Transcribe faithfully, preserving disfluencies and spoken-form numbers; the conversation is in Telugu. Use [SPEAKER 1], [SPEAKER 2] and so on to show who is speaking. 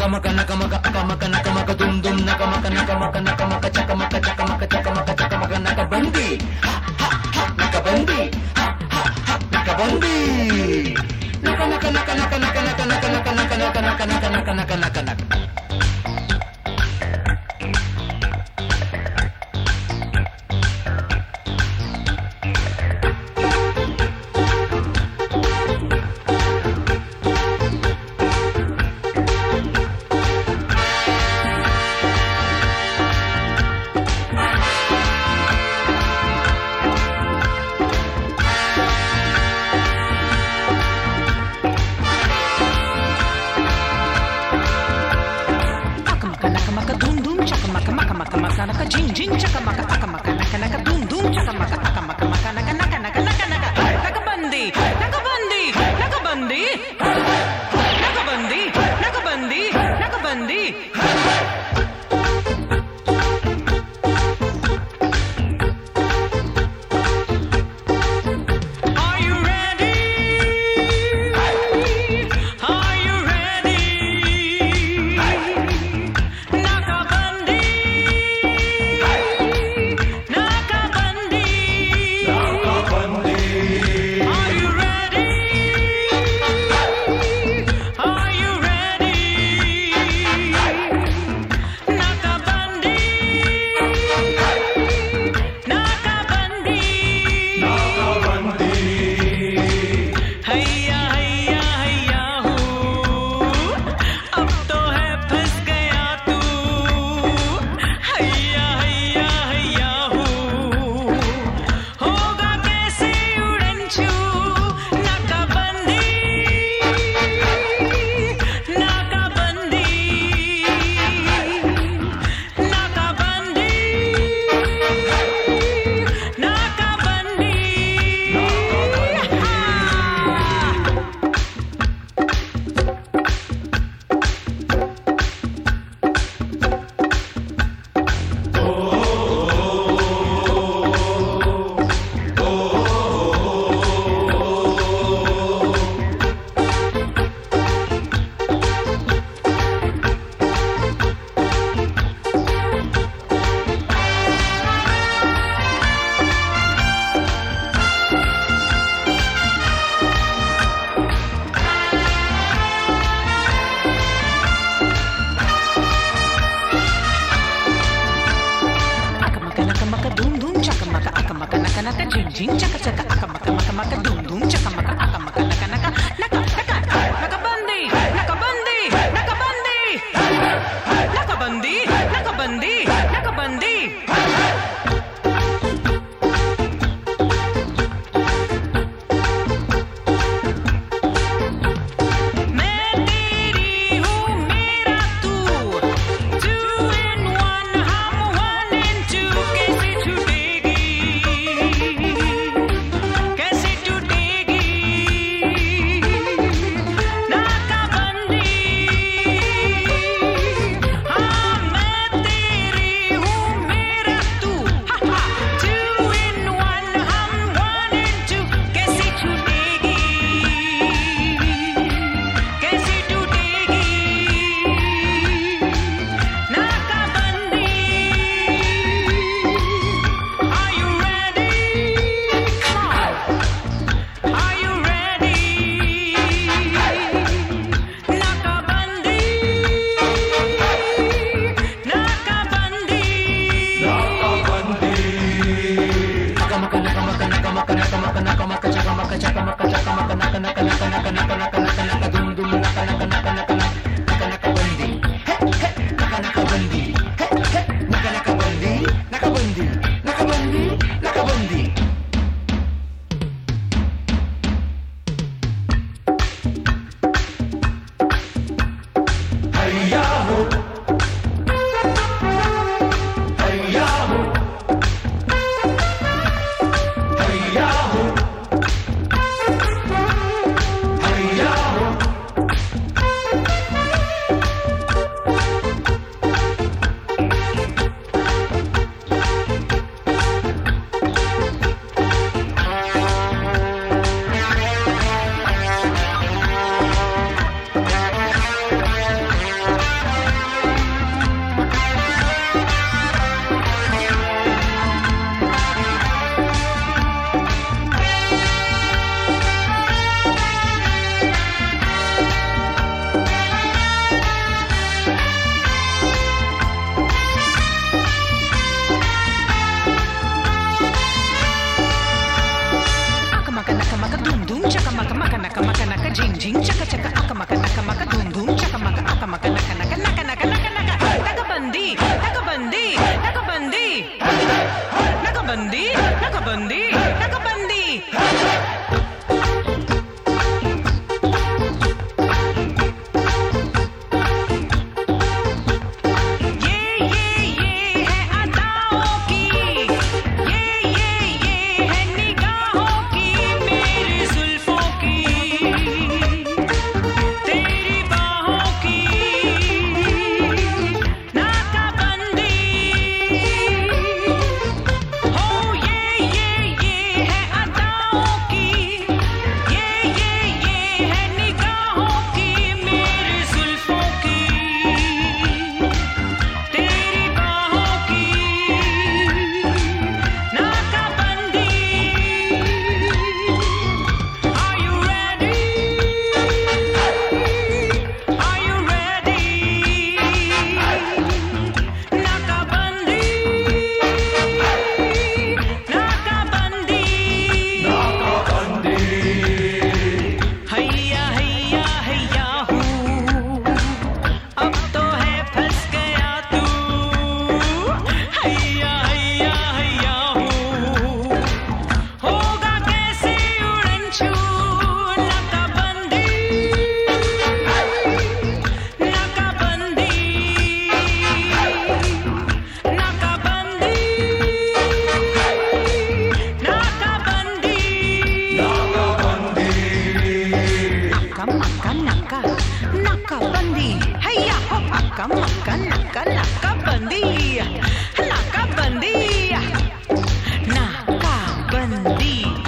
[SPEAKER 1] అకమక నకమక అకమక నకమక దుమ్ దుమ్ నకమక నకమక నకమక చకమక చకమక చకమక చకమక నకబంది నకబంది నకబంది నక నక నక నక నక నక నక నక నక నక నక నక నక నక నక
[SPEAKER 2] Naka jing jing chaka maka aka maka naka naka boom boom chaka maka aka maka maka naka naka naka naka naka naka bandi naka bandi naka bandi naka bandi naka bandi naka bandi naka jing jing chaka chaka aka maka maka maka dum dum chaka maka aka maka naka naka naka naka naka bandi naka bandi naka bandi naka bandi naka bandi naka bandi
[SPEAKER 1] Yahoo!
[SPEAKER 2] मक मक नक मक नक झिंग झिंग चक चक अक मक नक मक धूम धूम चक मक अक मक नक नक नक नक नक नक नकबंदी नकबंदी नकबंदी नकबंदी नकबंदी नकबंदी Nakabandi, hayya ho, akka makka nakka nakabandi, nakabandi, nakabandi.